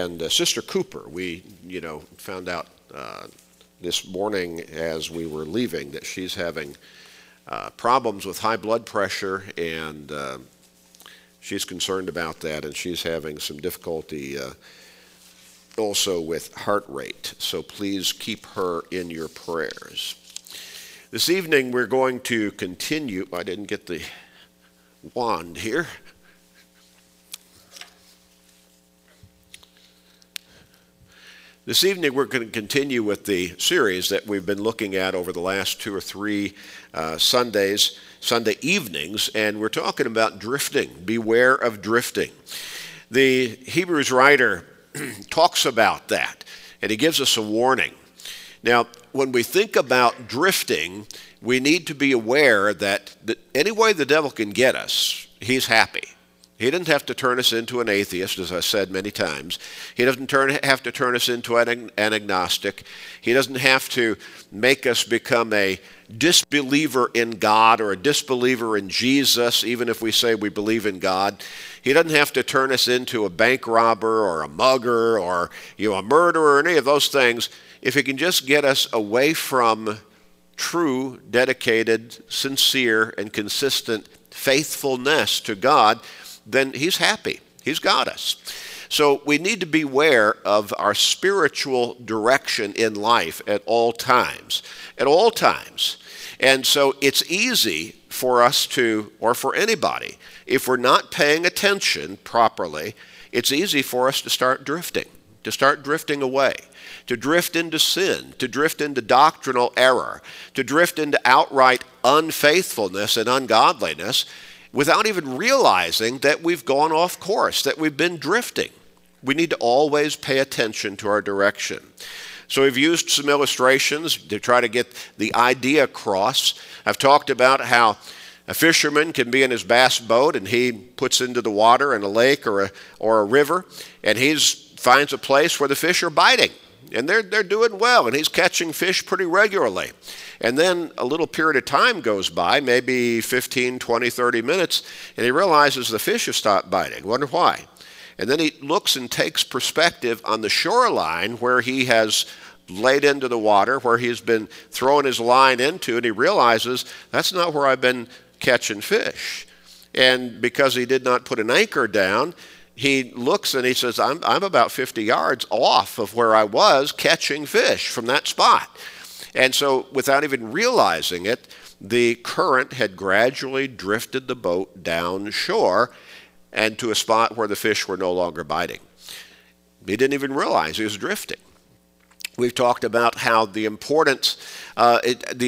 And Sister Cooper, we, found out this morning as we were leaving that she's having problems with high blood pressure, and she's concerned about that, and she's having some difficulty also with heart rate. So please keep her in your prayers. This evening we're going to continue. I didn't get the wand here. This evening we're going to continue with the series that we've been looking at over the last 2 or 3 Sunday evenings, and we're talking about drifting. Beware of drifting. The Hebrews writer talks about that, and he gives us a warning. Now, when we think about drifting, we need to be aware that any way the devil can get us, he's happy. He doesn't have to turn us into an atheist, as I said many times. He doesn't have to turn us into an agnostic. He doesn't have to make us become a disbeliever in God or a disbeliever in Jesus, even if we say we believe in God. He doesn't have to turn us into a bank robber or a mugger or a murderer or any of those things. If he can just get us away from true, dedicated, sincere, and consistent faithfulness to God, then he's happy. He's got us. So we need to beware of our spiritual direction in life at all times. At all times. And so it's easy for us to, or for anybody, if we're not paying attention properly, it's easy for us to start drifting away, to drift into sin, to drift into doctrinal error, to drift into outright unfaithfulness and ungodliness, without even realizing that we've gone off course, that we've been drifting. We need to always pay attention to our direction. So we've used some illustrations to try to get the idea across. I've talked about how a fisherman can be in his bass boat and he puts into the water in a lake or a river, and he finds a place where the fish are biting. And they're doing well, and he's catching fish pretty regularly. And then a little period of time goes by, maybe 15, 20, 30 minutes, and he realizes the fish have stopped biting. Wonder why? And then he looks and takes perspective on the shoreline where he has laid into the water, where he's been throwing his line into, and he realizes that's not where I've been catching fish. And because he did not put an anchor down, he looks and he says, I'm about 50 yards off of where I was catching fish from that spot. And so without even realizing it, the current had gradually drifted the boat down shore and to a spot where the fish were no longer biting. He didn't even realize he was drifting. We've talked about how the importance of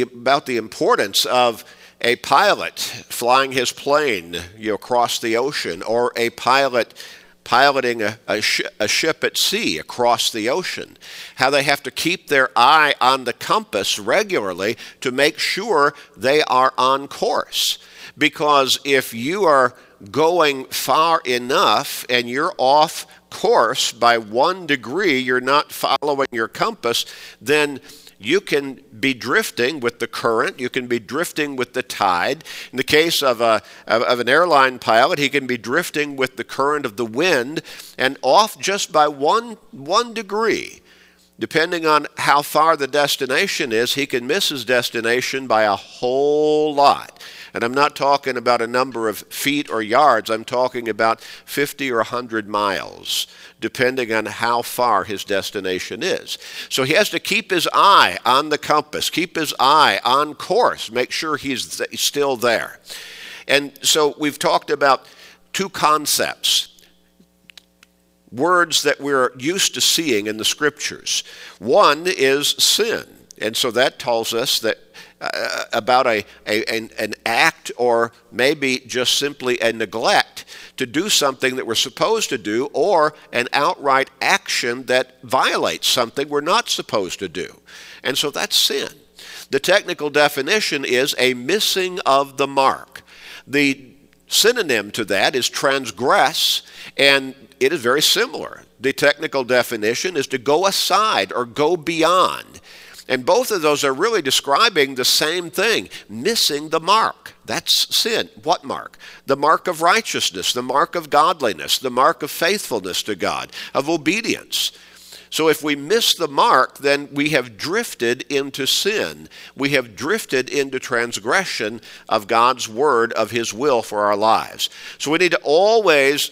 a pilot flying his plane across the ocean, or a pilot piloting a ship at sea across the ocean, how they have to keep their eye on the compass regularly to make sure they are on course. Because if you are going far enough and you're off course by 1 degree, you're not following your compass, then you can be drifting with the current. You can be drifting with the tide. In the case of an airline pilot, he can be drifting with the current of the wind and off just by one degree. Depending on how far the destination is, he can miss his destination by a whole lot. And I'm not talking about a number of feet or yards. I'm talking about 50 or 100 miles, depending on how far his destination is. So he has to keep his eye on the compass, keep his eye on course, make sure he's still there. And so we've talked about 2 concepts, words that we're used to seeing in the Scriptures. One is sin. And so that tells us that about an act, or maybe just simply a neglect to do something that we're supposed to do, or an outright action that violates something we're not supposed to do. And so that's sin. The technical definition is a missing of the mark. The synonym to that is transgress, and it is very similar. The technical definition is to go aside or go beyond. And both of those are really describing the same thing, missing the mark. That's sin. What mark? The mark of righteousness, the mark of godliness, the mark of faithfulness to God, of obedience. So if we miss the mark, then we have drifted into sin. We have drifted into transgression of God's word, of his will for our lives. So we need to always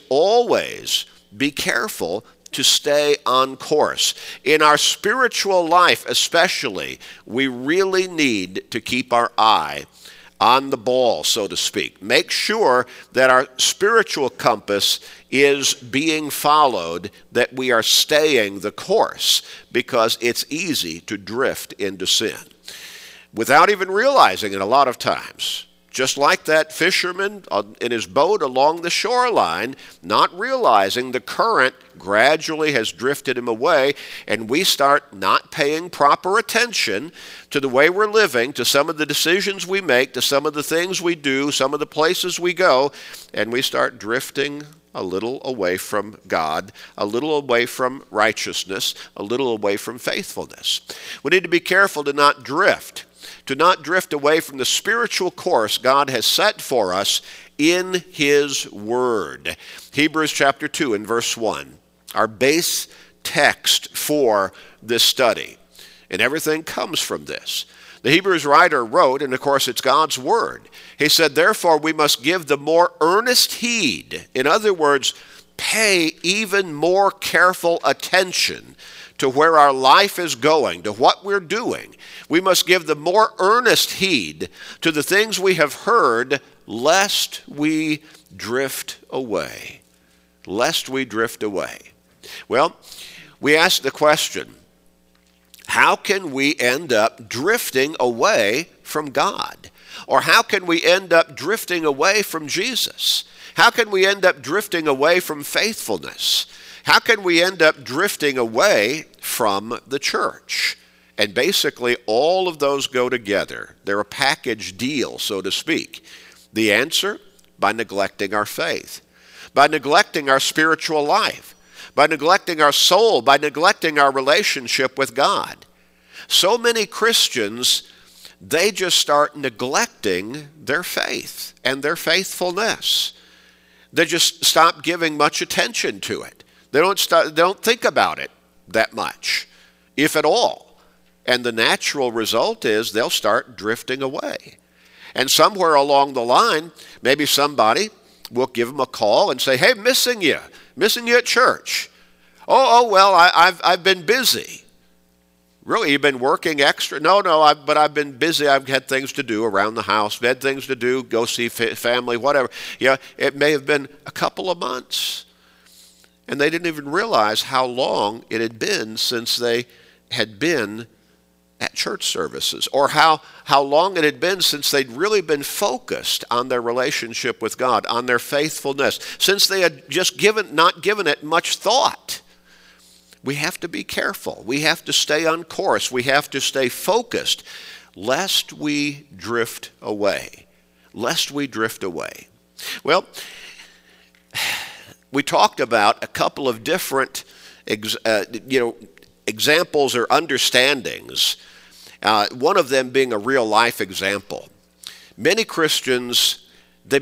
be careful to stay on course. In our spiritual life especially, we really need to keep our eye on the ball, so to speak. Make sure that our spiritual compass is being followed, that we are staying the course, because it's easy to drift into sin without even realizing it a lot of times. Just like that fisherman in his boat along the shoreline, not realizing the current gradually has drifted him away, and we start not paying proper attention to the way we're living, to some of the decisions we make, to some of the things we do, some of the places we go, and we start drifting a little away from God, a little away from righteousness, a little away from faithfulness. We need to be careful to not drift away from the spiritual course God has set for us in his word. Hebrews chapter 2 and verse 1, our base text for this study. And everything comes from this. The Hebrews writer wrote, and of course it's God's word. He said, therefore we must give the more earnest heed. In other words, pay even more careful attention to where our life is going, to what we're doing. We must give the more earnest heed to the things we have heard, lest we drift away. Lest we drift away. Well, we ask the question, how can we end up drifting away from God? Or how can we end up drifting away from Jesus? How can we end up drifting away from faithfulness? How can we end up drifting away from the church? And basically all of those go together. They're a package deal, so to speak. The answer? By neglecting our faith, by neglecting our spiritual life, by neglecting our soul, by neglecting our relationship with God. So many Christians, they just start neglecting their faith and their faithfulness. They just stop giving much attention to it. They don't think about it that much, if at all. And the natural result is they'll start drifting away. And somewhere along the line, maybe somebody will give them a call and say, hey, missing you at church. Oh, well, I've been busy. Really, you've been working extra? No, but I've been busy. I've had things to do around the house, had things to do, go see family, whatever. Yeah, it may have been a couple of months. And they didn't even realize how long it had been since they had been at church services, or how long it had been since they'd really been focused on their relationship with God, on their faithfulness, since they had just not given it much thought. We have to be careful. We have to stay on course. We have to stay focused, lest we drift away. Lest we drift away. Well, we talked about a couple of different examples or understandings, one of them being a real life example. Many Christians, they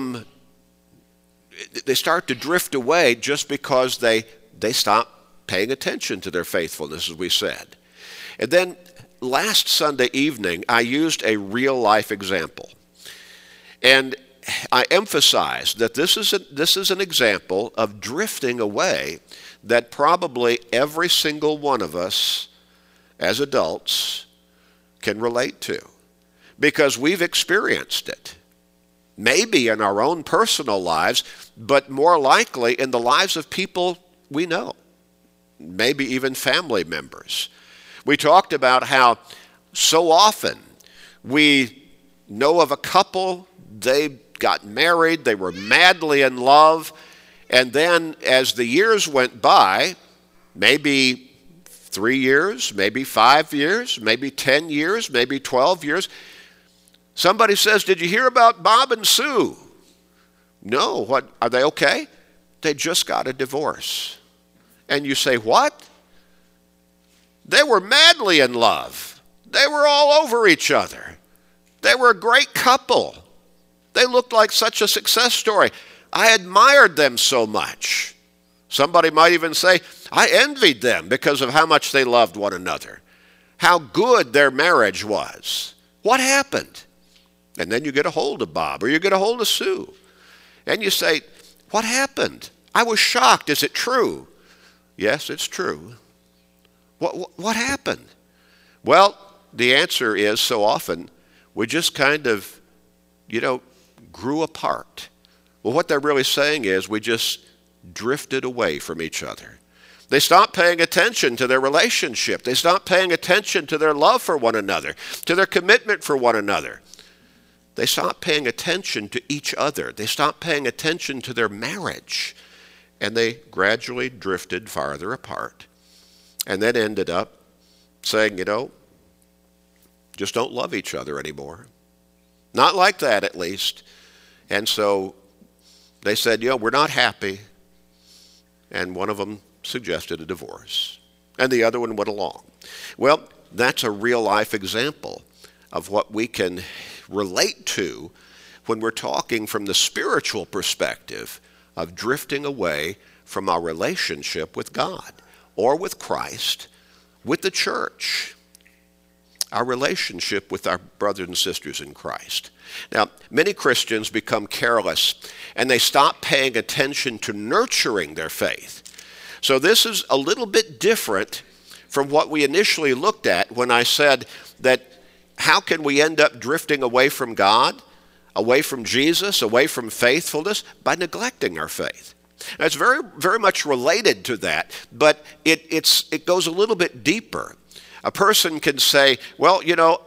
start to drift away just because they stop paying attention to their faithfulness, as we said. And then last Sunday evening, I used a real life example. And I emphasized that this is an example of drifting away that probably every single one of us as adults can relate to, because we've experienced it. Maybe in our own personal lives, but more likely in the lives of people we know, maybe even family members. We talked about how so often we know of a couple, they got married, they were madly in love, and then as the years went by, maybe 3 years, maybe 5 years, maybe 10 years, maybe 12 years, somebody says, did you hear about Bob and Sue? No, what, are they okay? They just got a divorce. And you say, what? They were madly in love. They were all over each other. They were a great couple. They looked like such a success story. I admired them so much. Somebody might even say, I envied them because of how much they loved one another, how good their marriage was. What happened? And then you get a hold of Bob or you get a hold of Sue. And you say, what happened? I was shocked. Is it true? Yes, it's true. What happened? Well, the answer is so often we just kind of, grew apart. Well, what they're really saying is we just drifted away from each other. They stopped paying attention to their relationship. They stopped paying attention to their love for one another, to their commitment for one another. They stopped paying attention to each other. They stopped paying attention to their marriage. And they gradually drifted farther apart. And then ended up saying, just don't love each other anymore. Not like that, at least. And so they said, we're not happy. And one of them suggested a divorce. And the other one went along. Well, that's a real-life example of what we can relate to when we're talking from the spiritual perspective of drifting away from our relationship with God or with Christ, with the church, our relationship with our brothers and sisters in Christ. Now, many Christians become careless and they stop paying attention to nurturing their faith. So this is a little bit different from what we initially looked at when I said that how can we end up drifting away from God, away from Jesus, away from faithfulness? By neglecting our faith. Now, it's very, very much related to that, but it goes a little bit deeper. A person can say, well,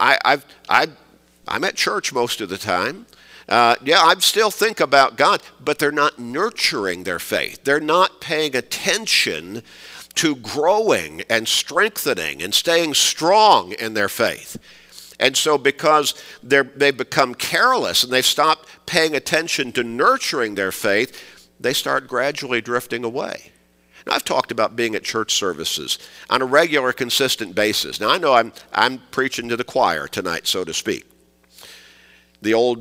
I'm at church most of the time. I still think about God, but they're not nurturing their faith. They're not paying attention to growing and strengthening and staying strong in their faith. And so because they've become careless and they've stopped paying attention to nurturing their faith, they start gradually drifting away. Now, I've talked about being at church services on a regular, consistent basis. Now, I know I'm preaching to the choir tonight, so to speak. The old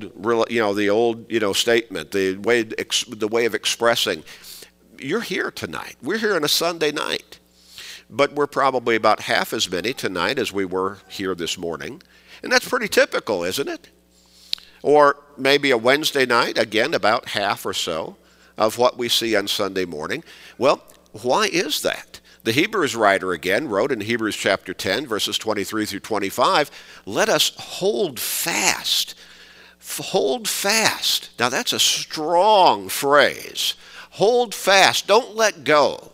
statement, the way of expressing, you're here tonight. We're here on a Sunday night. But we're probably about half as many tonight as we were here this morning. And that's pretty typical, isn't it? Or maybe a Wednesday night, again, about half or so of what we see on Sunday morning. Well, why is that? The Hebrews writer again wrote in Hebrews chapter 10, verses 23 through 25, let us hold fast. Hold fast. Now that's a strong phrase. Hold fast. Don't let go.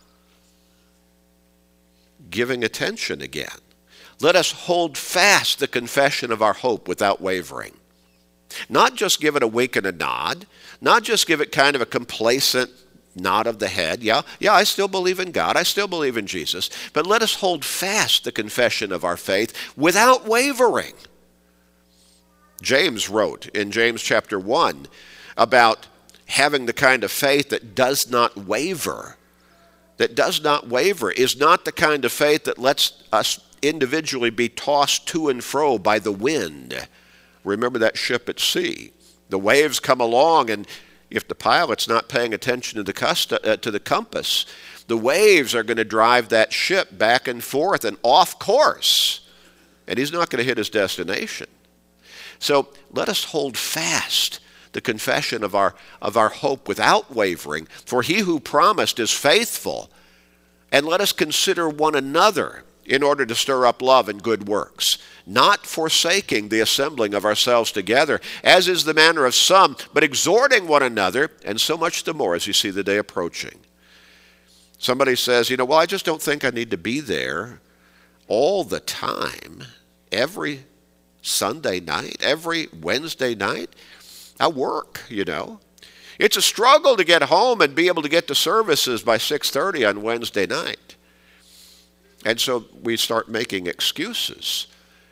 Giving attention again. Let us hold fast the confession of our hope without wavering. Not just give it a wink and a nod. Not just give it kind of a complacent nod of the head. Yeah, I still believe in God. I still believe in Jesus. But let us hold fast the confession of our faith without wavering. James wrote in James chapter 1 about having the kind of faith that does not waver. That does not waver is not the kind of faith that lets us individually be tossed to and fro by the wind. Remember that ship at sea. The waves come along, and if the pilot's not paying attention to the compass, the waves are going to drive that ship back and forth and off course, and he's not going to hit his destination. So let us hold fast the confession of our hope without wavering, for he who promised is faithful. And let us consider one another in order to stir up love and good works, not forsaking the assembling of ourselves together, as is the manner of some, but exhorting one another, and so much the more as you see the day approaching. Somebody says, well, I just don't think I need to be there all the time, every Sunday night, every Wednesday night. I work, It's a struggle to get home and be able to get to services by 6:30 on Wednesday night. And so we start making excuses.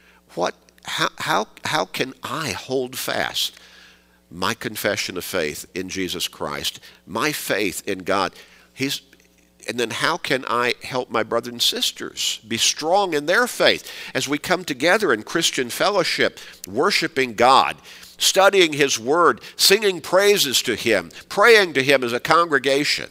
How can I hold fast my confession of faith in Jesus Christ, my faith in God? He's And then how can I help my brothers and sisters be strong in their faith as we come together in Christian fellowship, worshiping God, studying His Word, singing praises to Him, praying to Him as a congregation?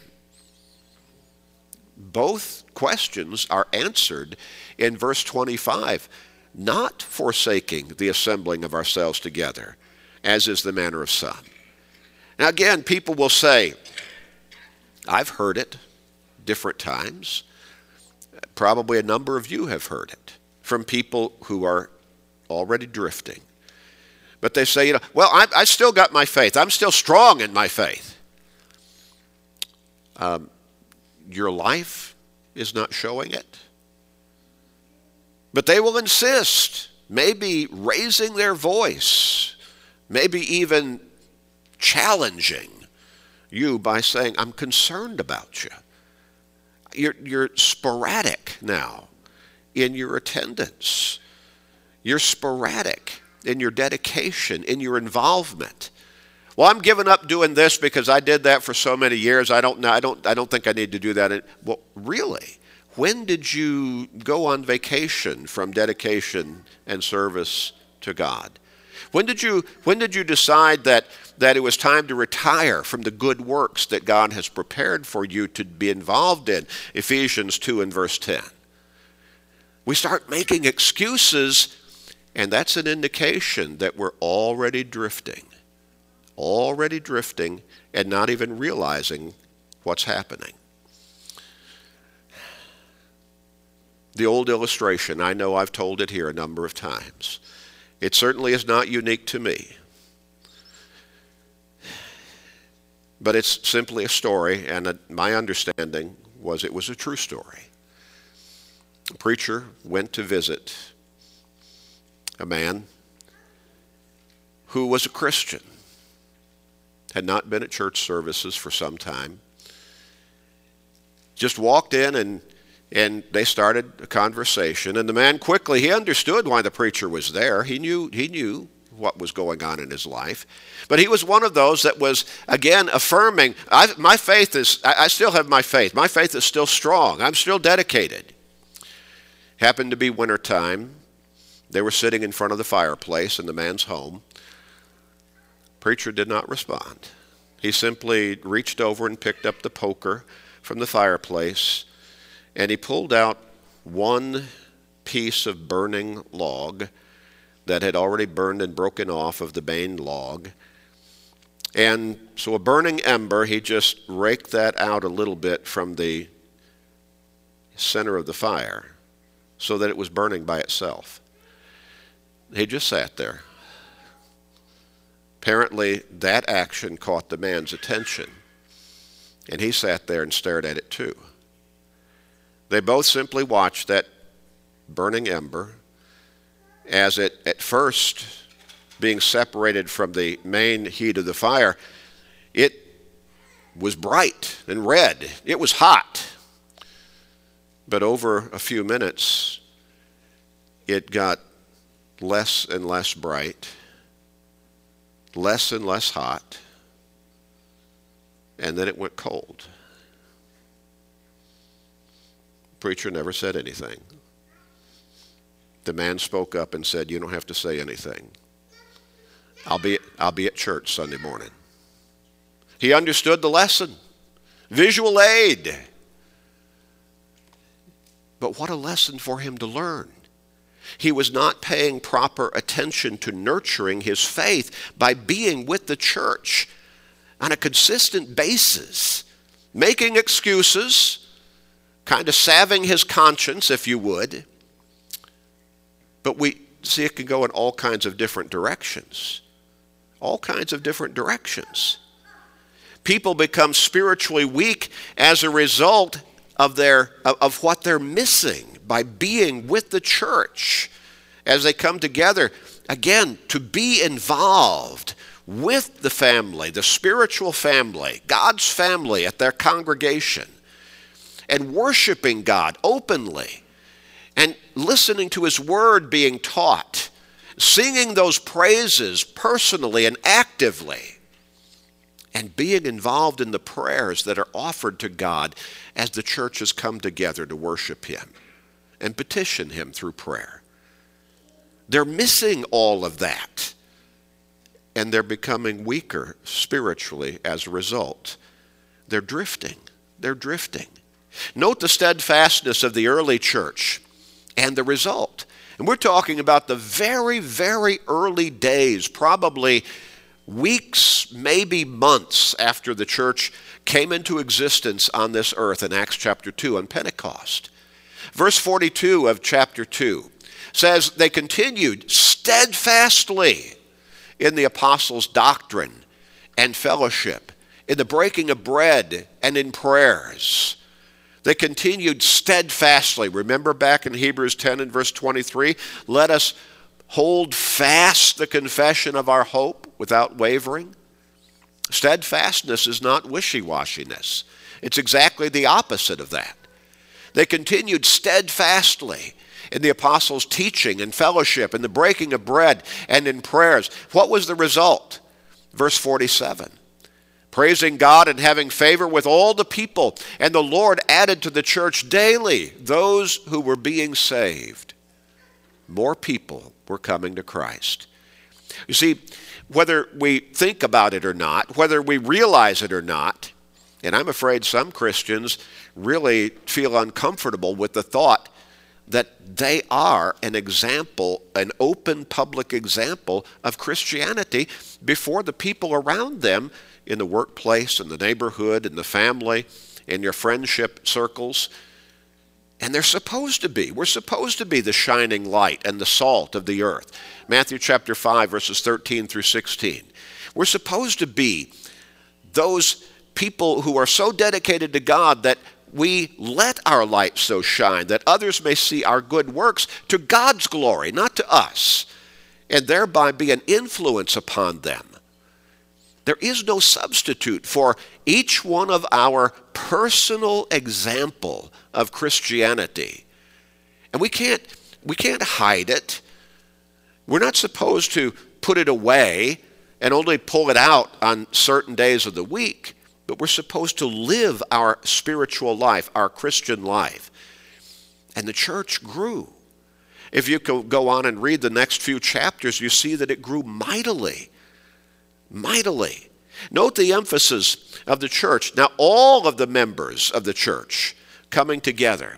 Both questions are answered in verse 25. Not forsaking the assembling of ourselves together, as is the manner of some. Now again, people will say, I've heard it different times. Probably a number of you have heard it from people who are already drifting. But they say, well, I still got my faith. I'm still strong in my faith. Your life is not showing it. But they will insist, maybe raising their voice, maybe even challenging you by saying, I'm concerned about you. You're sporadic now in your attendance. You're sporadic in your dedication, in your involvement. Well, I'm giving up doing this because I did that for so many years. I don't think I need to do that. Well, really? When did you go on vacation from dedication and service to God? When did you decide that it was time to retire from the good works that God has prepared for you to be involved in? Ephesians 2 and verse 10. We start making excuses, and that's an indication that we're already drifting and not even realizing what's happening. The old illustration, I know I've told it here a number of times. It certainly is not unique to me. But it's simply a story, and my understanding was it was a true story. A preacher went to visit a man who was a Christian, had not been at church services for some time, just walked in and they started a conversation, and the man quickly, he understood why the preacher was there. He knew what was going on in his life. But he was one of those that was, again, affirming, I still have my faith. My faith is still strong. I'm still dedicated. Happened to be wintertime. They were sitting in front of the fireplace in the man's home. Preacher did not respond. He simply reached over and picked up the poker from the fireplace, and he pulled out one piece of burning log that had already burned and broken off of the main log. And so a burning ember, he just raked that out a little bit from the center of the fire so that it was burning by itself. He just sat there. Apparently, that action caught the man's attention, and he sat there and stared at it too. They both simply watched that burning ember as it, at first, being separated from the main heat of the fire, it was bright and red. It was hot. But over a few minutes, it got less and less bright, less and less hot, and then it went cold. Preacher never said anything. The man spoke up and said, "You don't have to say anything. I'll be at church Sunday morning." He understood the lesson. Visual aid. But what a lesson for him to learn. He was not paying proper attention to nurturing his faith by being with the church on a consistent basis, making excuses, kind of salving his conscience, if you would. But we see it can go in all kinds of different directions. All kinds of different directions. People become spiritually weak as a result of what they're missing by being with the church as they come together, again, to be involved with the family, the spiritual family, God's family at their congregation, and worshiping God openly, and listening to His Word being taught, singing those praises personally and actively. and being involved in the prayers that are offered to God as the church has come together to worship him and petition him through prayer. They're missing all of that, and they're becoming weaker spiritually as a result. They're drifting. They're drifting. Note the steadfastness of the early church and the result. And we're talking about the very, very early days, probably weeks, maybe months after the church came into existence on this earth in Acts chapter 2 on Pentecost. Verse 42 of chapter 2 says, they continued steadfastly in the apostles' doctrine and fellowship, in the breaking of bread and in prayers. They continued steadfastly. Remember back in Hebrews 10 and verse 23, let us hold fast the confession of our hope without wavering. Steadfastness is not wishy-washiness. It's exactly the opposite of that. They continued steadfastly in the apostles' teaching and fellowship, in the breaking of bread and in prayers. What was the result? Verse 47. Praising God and having favor with all the people, and the Lord added to the church daily those who were being saved. More people were coming to Christ. You see, whether we think about it or not, whether we realize it or not, and I'm afraid some Christians really feel uncomfortable with the thought that they are an example, an open public example of Christianity before the people around them in the workplace, in the neighborhood, in the family, in your friendship circles. And they're supposed to be. We're supposed to be the shining light and the salt of the earth. Matthew chapter 5, verses 13 through 16. We're supposed to be those people who are so dedicated to God that we let our light so shine that others may see our good works to God's glory, not to us, and thereby be an influence upon them. There is no substitute for each one of our personal example of Christianity. And we can't hide it. We're not supposed to put it away and only pull it out on certain days of the week, but we're supposed to live our spiritual life, our Christian life. And the church grew. If you go on and read the next few chapters, you see that it grew mightily. Mightily. Note the emphasis of the church. Now, all of the members of the church coming together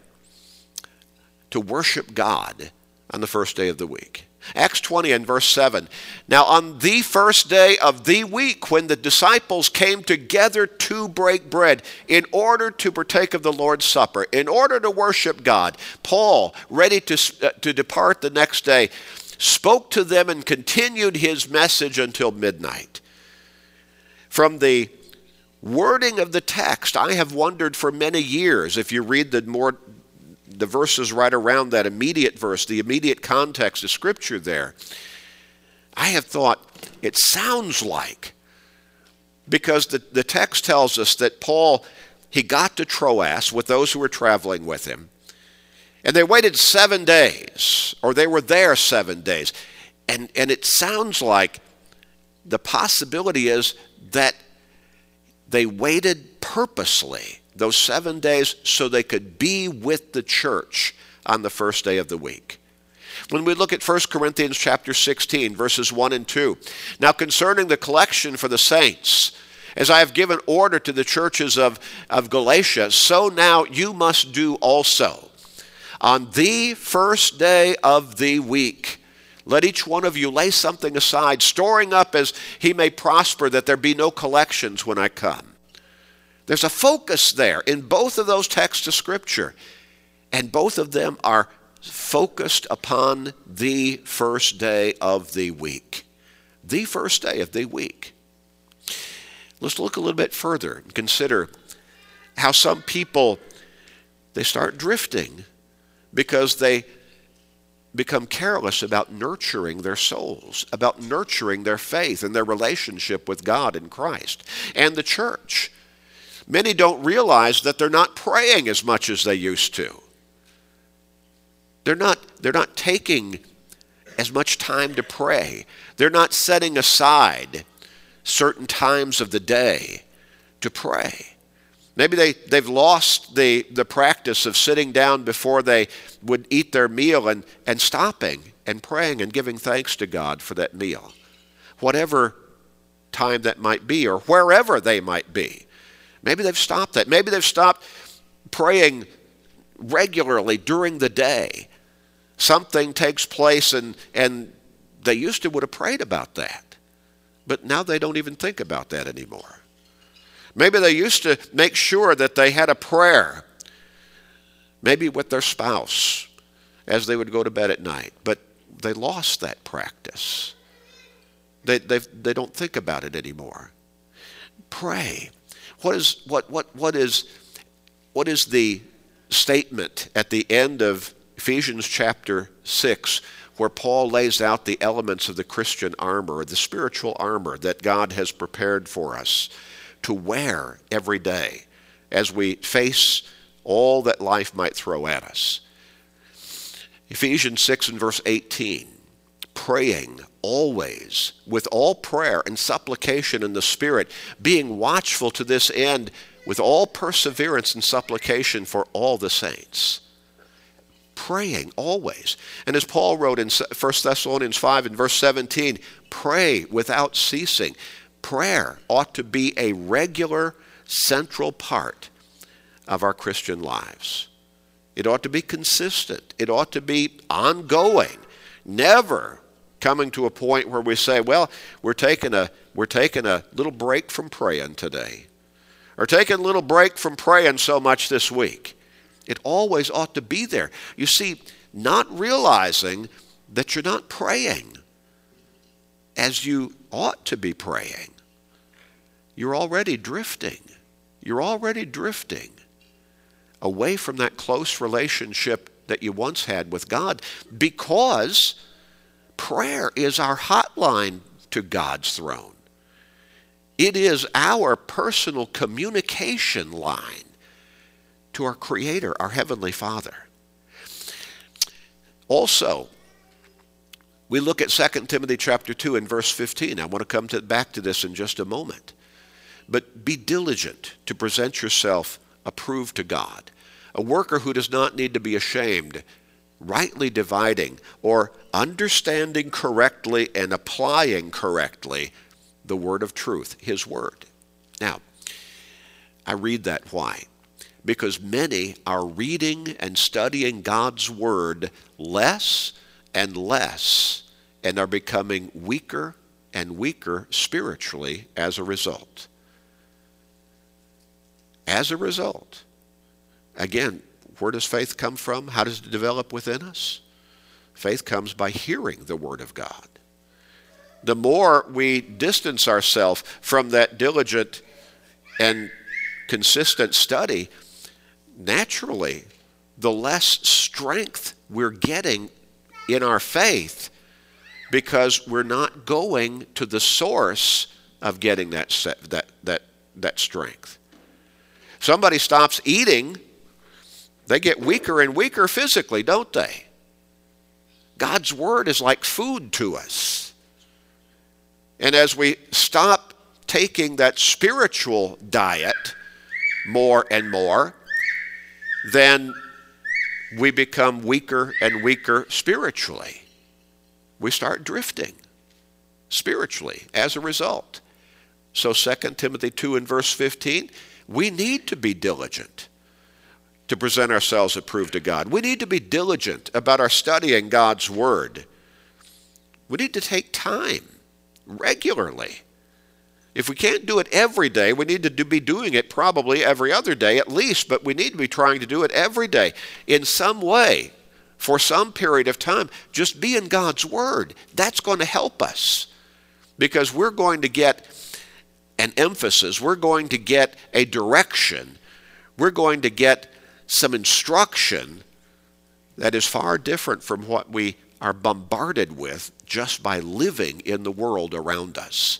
to worship God on the first day of the week. Acts 20 and verse 7. Now, on the first day of the week, when the disciples came together to break bread in order to partake of the Lord's Supper, in order to worship God, Paul, ready to depart the next day, spoke to them and continued his message until midnight. From the wording of the text, I have wondered for many years, if you read the verses right around that immediate verse, the immediate context of Scripture there, I have thought it sounds like, because the text tells us that Paul, he got to Troas with those who were traveling with him, and they waited 7 days, or they were there 7 days, and it sounds like the possibility is that they waited purposely those 7 days so they could be with the church on the first day of the week. When we look at 1 Corinthians chapter 16, verses 1 and 2, now concerning the collection for the saints, as I have given order to the churches of Galatia, so now you must do also. On the first day of the week, let each one of you lay something aside, storing up as he may prosper, that there be no collections when I come. There's a focus there in both of those texts of Scripture, and both of them are focused upon the first day of the week. The first day of the week. Let's look a little bit further and consider how some people, they start drifting because they become careless about nurturing their souls, about nurturing their faith and their relationship with God and Christ and the church. Many don't realize that they're not praying as much as they used to. They're not taking as much time to pray. They're not setting aside certain times of the day to pray. Maybe they've lost the practice of sitting down before they would eat their meal and stopping and praying and giving thanks to God for that meal. Whatever time that might be or wherever they might be. Maybe they've stopped that. Maybe they've stopped praying regularly during the day. Something takes place and they used to would have prayed about that. But now they don't even think about that anymore. Maybe they used to make sure that they had a prayer, maybe with their spouse, as they would go to bed at night. But they lost that practice. They don't think about it anymore. Pray. What is the statement at the end of Ephesians chapter 6, where Paul lays out the elements of the Christian armor, the spiritual armor that God has prepared for us to wear every day as we face all that life might throw at us? Ephesians 6 and verse 18, praying always with all prayer and supplication in the Spirit, being watchful to this end with all perseverance and supplication for all the saints. Praying always. And as Paul wrote in 1 Thessalonians 5 and verse 17, pray without ceasing. Prayer ought to be a regular, central part of our Christian lives. It ought to be consistent. It ought to be ongoing. Never coming to a point where we say, well, we're taking a little break from praying today. Or taking a little break from praying so much this week. It always ought to be there. You see, not realizing that you're not praying as you ought to be praying. You're already drifting. You're already drifting away from that close relationship that you once had with God, because prayer is our hotline to God's throne. It is our personal communication line to our Creator, our Heavenly Father. Also, we look at 2 Timothy chapter 2 and verse 15. I want to come back to this in just a moment. But be diligent to present yourself approved to God, a worker who does not need to be ashamed, rightly dividing or understanding correctly and applying correctly the word of truth, His word. Now, I read that. Why? Because many are reading and studying God's word less and less and are becoming weaker and weaker spiritually as a result. As a result. Again, where does faith come from? How does it develop within us? Faith comes by hearing the word of God. The more we distance ourselves from that diligent and consistent study, naturally, the less strength we're getting in our faith, because we're not going to the source of getting that strength. Somebody stops eating, they get weaker and weaker physically, don't they? God's word is like food to us. And as we stop taking that spiritual diet more and more, then we become weaker and weaker spiritually. We start drifting spiritually as a result. So 2 Timothy 2 and verse 15, we need to be diligent to present ourselves approved to God. We need to be diligent about our studying God's word. We need to take time regularly. If we can't do it every day, we need to be doing it probably every other day at least, but we need to be trying to do it every day in some way for some period of time. Just be in God's word. That's going to help us, because we're going to get an emphasis. We're going to get a direction. We're going to get some instruction that is far different from what we are bombarded with just by living in the world around us.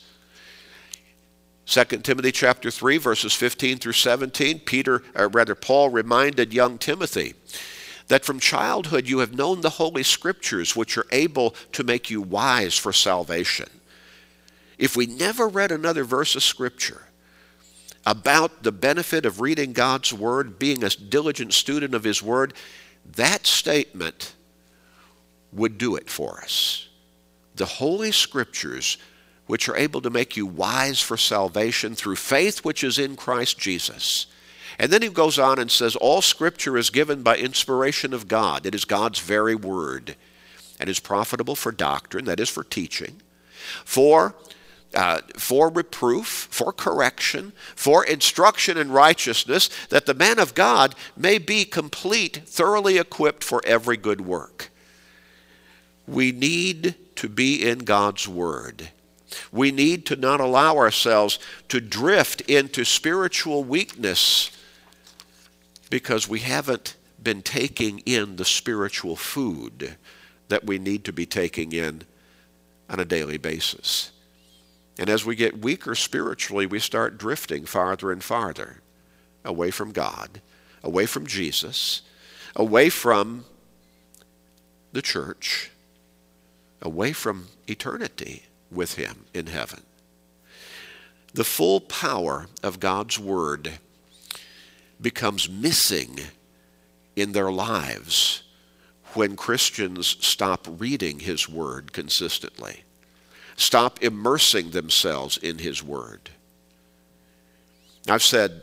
2 Timothy chapter 3, verses 15 through 17, Paul reminded young Timothy that from childhood you have known the Holy Scriptures, which are able to make you wise for salvation. if we never read another verse of Scripture about the benefit of reading God's Word, being a diligent student of His Word, that statement would do it for us. The Holy Scriptures, which are able to make you wise for salvation through faith which is in Christ Jesus. And then he goes on and says, all Scripture is given by inspiration of God. It is God's very word, and is profitable for doctrine, that is for teaching, for reproof, for correction, for instruction in righteousness, that the man of God may be complete, thoroughly equipped for every good work. We need to be in God's Word. We need to not allow ourselves to drift into spiritual weakness because we haven't been taking in the spiritual food that we need to be taking in on a daily basis. And as we get weaker spiritually, we start drifting farther and farther away from God, away from Jesus, away from the church, away from eternity with Him in heaven. The full power of God's Word becomes missing in their lives when Christians stop reading His Word consistently, stop immersing themselves in His Word. I've said,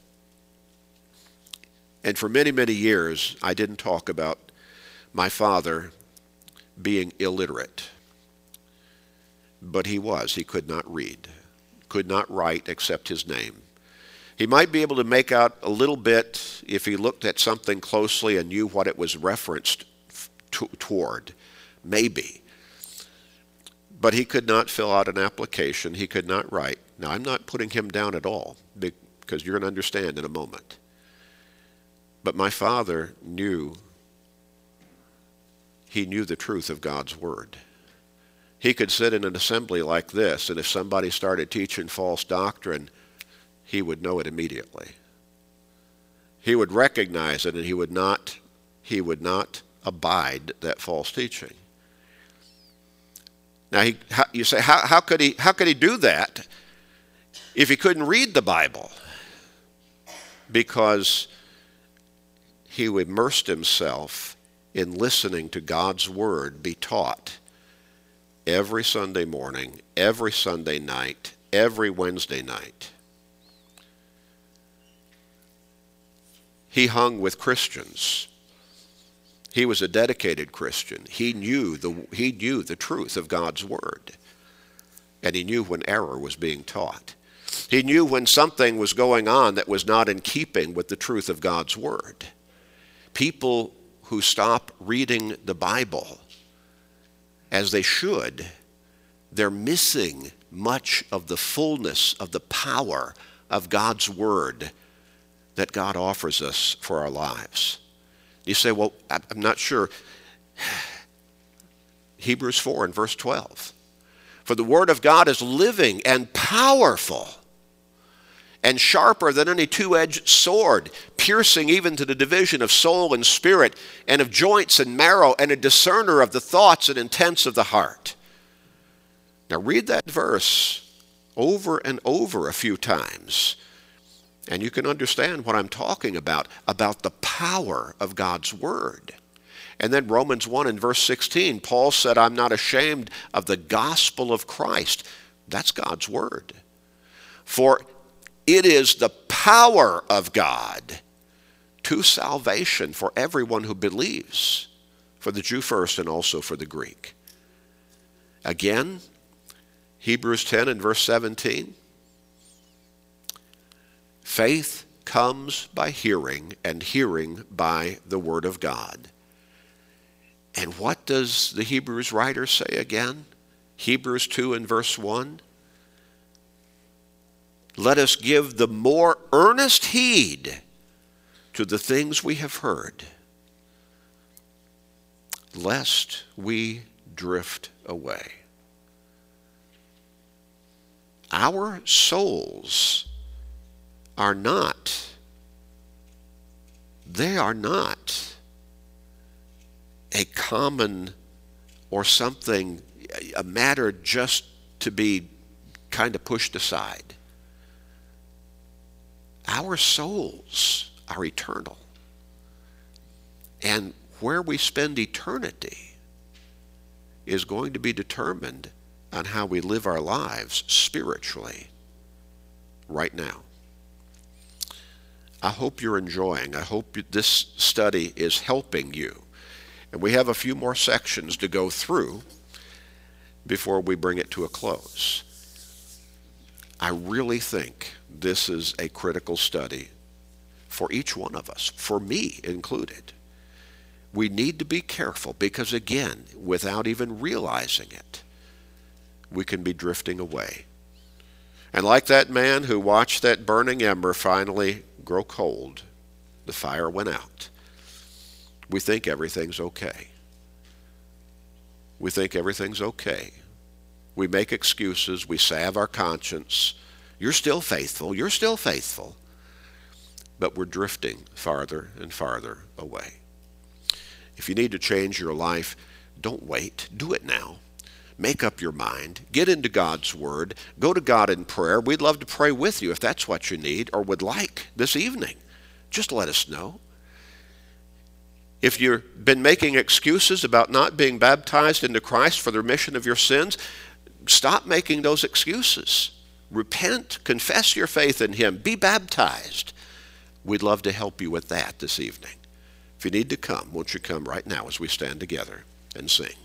and for many, many years, I didn't talk about my father being illiterate. But he was. He could not read, could not write except his name. He might be able to make out a little bit if he looked at something closely and knew what it was referenced toward, maybe. But he could not fill out an application. He could not write. Now, I'm not putting him down at all, because you're going to understand in a moment. But my father knew the truth of God's Word. He could sit in an assembly like this, and if somebody started teaching false doctrine, he would know it immediately. He would recognize it, and he would not abide that false teaching. Now, you say, how could he do that if he couldn't read the Bible? Because he immersed himself in listening to God's Word be taught every Sunday morning, every Sunday night, every Wednesday night. He hung with Christians. He was a dedicated Christian. He knew the truth of God's Word. And he knew when error was being taught. He knew when something was going on that was not in keeping with the truth of God's Word. People who stop reading the Bible as they should, they're missing much of the fullness of the power of God's Word that God offers us for our lives. You say, well, I'm not sure. Hebrews 4 and verse 12. For the Word of God is living and powerful and sharper than any two-edged sword, piercing even to the division of soul and spirit, and of joints and marrow, and a discerner of the thoughts and intents of the heart. Now read that verse over and over a few times, and you can understand what I'm talking about the power of God's Word. And then Romans 1 and verse 16, Paul said, I'm not ashamed of the gospel of Christ. That's God's Word. For it is the power of God to salvation for everyone who believes, for the Jew first and also for the Greek. Again, Hebrews 10 and verse 17. Faith comes by hearing, and hearing by the Word of God. And what does the Hebrews writer say again? Hebrews 2 and verse 1. Let us give the more earnest heed to the things we have heard, lest we drift away. Our souls are not a common or something, a matter just to be kind of pushed aside. Our souls are eternal. And where we spend eternity is going to be determined on how we live our lives spiritually right now. I hope you're enjoying. I hope this study is helping you. And we have a few more sections to go through before we bring it to a close. I really think this is a critical study for each one of us, for me included. We need to be careful because, again, without even realizing it, we can be drifting away. And like that man who watched that burning ember finally grow cold, the fire went out. We think everything's okay. We think everything's okay. We make excuses. We salve our conscience. You're still faithful. You're still faithful. But we're drifting farther and farther away. If you need to change your life, don't wait. Do it now. Make up your mind. Get into God's Word. Go to God in prayer. We'd love to pray with you if that's what you need or would like this evening. Just let us know. If you've been making excuses about not being baptized into Christ for the remission of your sins, stop making those excuses. Repent, confess your faith in Him, be baptized. We'd love to help you with that this evening. If you need to come, won't you come right now as we stand together and sing?